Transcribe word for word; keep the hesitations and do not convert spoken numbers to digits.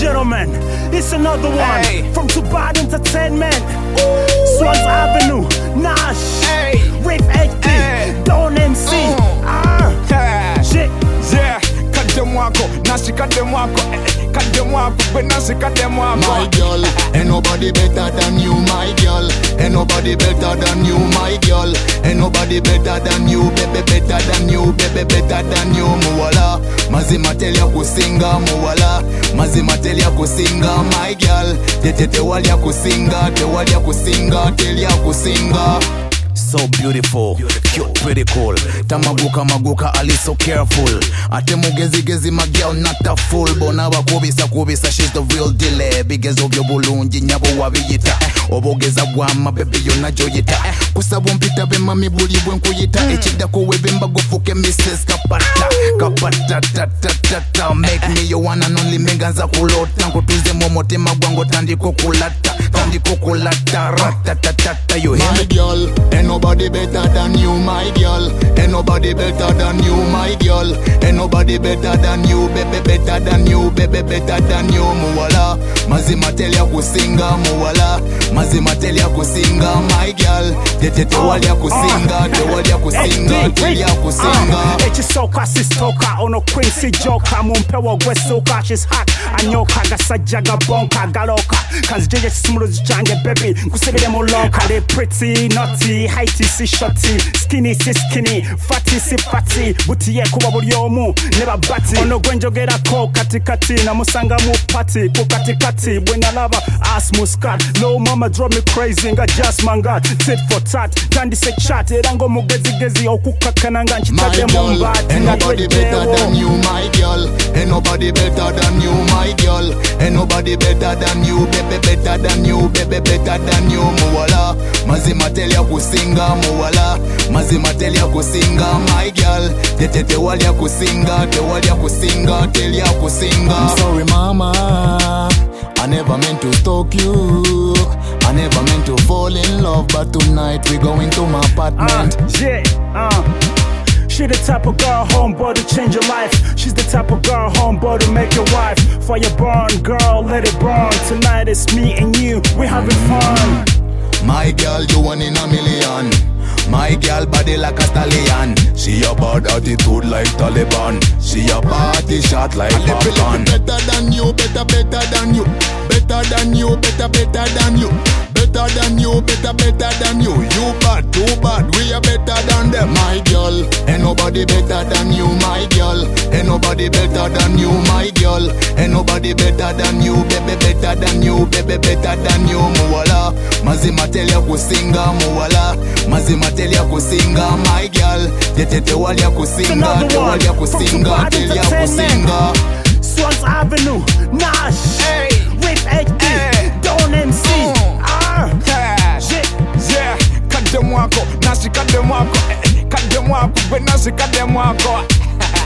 gentlemen, it's another one Hey. from Too Bad Entertainment. Swans Avenue, Nash, Hey. Rafe H D, Hey. Don M C. Mm. Ah, Yeah. shit. Yeah, kadem wako, nasi kadem wako, eh, eh, kadem wako, but nasi kadem wako. My girl, ain't nobody better than you, my girl. Ain't nobody better than you, my girl. Ain't nobody better than you, baby, better than you, baby, better than you, muwala. Mazima tell ya kusinga, muwala. Mazima tell ya kusinga, my girl. Tete te wali ya kusinga, te wali ya kusinga, tell ya kusinga. So beautiful, cute, pretty cool. Tamaguka maguka, Ali so careful. Ate mugezi gezi my girl not a fool. Bona wa kubisa kubisa, she's the real deal. Bigezo byo bulungi nyabo wabiyita. Obogeza bwama baby yona joyita. Kusabo mpita be mami buli bwe nkuyita. Echida ko webe mbagofuke missus Kapata. Kapata ta ta ta ta. Make me your one and only menganza kulota. Nkutuze momote magwango tandiko kulata. Tandiko kulata ratatatata. You hear me? Girl, ain't nobody better than you, my girl. Ain't nobody better than you, my girl. Ain't nobody better than you, baby, better than you, baby, better than you, muwala. Mazima tell ya kusinga, muwala. Mazima tell ya kusinga, my girl. Tete te wali ya kusinga, te wali ya kusinga, tell ya kusinga. Echisoka sistoka ono Quincy Joka mumpewa gwesoka she's hot anyoka gasajaga bonka galoka kanzije smooth jange baby kusebele molonka they pretty naughty heighty si shorty skinny si skinny fatty si fatty butiye kuba buli omu neba bati ono gwenjogera ko kati kati na musanga mu party ku kati kati bwena lava ass muscat low mama drop me crazy nga just man god tit for tat kandi se chat erango mugezi gezi okukakana nga nchitade mu Ain't nobody better than you, my girl. Ain't nobody better than you, my girl. Ain't nobody better than you, baby, better than you, baby, better than you, muwala. Mazima tell ya kusinga, muwala. Mazima tell ya kusinga, my girl. Tete te wali ya kusinga, te wali ya kusinga, tell ya kusinga. I'm sorry, mama. I never meant to stalk you. I never meant to fall in love, but tonight we going to my apartment. Uh, yeah, uh. She the type of girl homeboy to change your life. She's the type of girl homeboy to make your wife. Fire burn, girl, let it burn. Tonight it's me and you, we having fun. My girl, you one in a million. My girl body like a stallion. She a bad attitude like Taliban. She a party shot like popcorn. Better than you, better, better than you. Better than you, better, better than you. Better than you, better, better than you. You bad, too bad, we are better than them. My girl, ain't nobody better than you, my girl. Ain't nobody better than you, my girl. Ain't nobody better than you, baby, better than you, baby, better than you, muwala. Mazima tell ya kusinga, muwala. Mazima tell ya kusinga, my girl. Tete te wali ya kusinga, te wali ya kusinga, tell ya kusinga. Swans Avenue, Nash, Hey. Rafe H D, Hey. Don M C. Mm. Ah, Yeah. shit. Yeah, kadem wako, nasi kadem wako, eh, eh, kadem wako, but nasi kadem wako.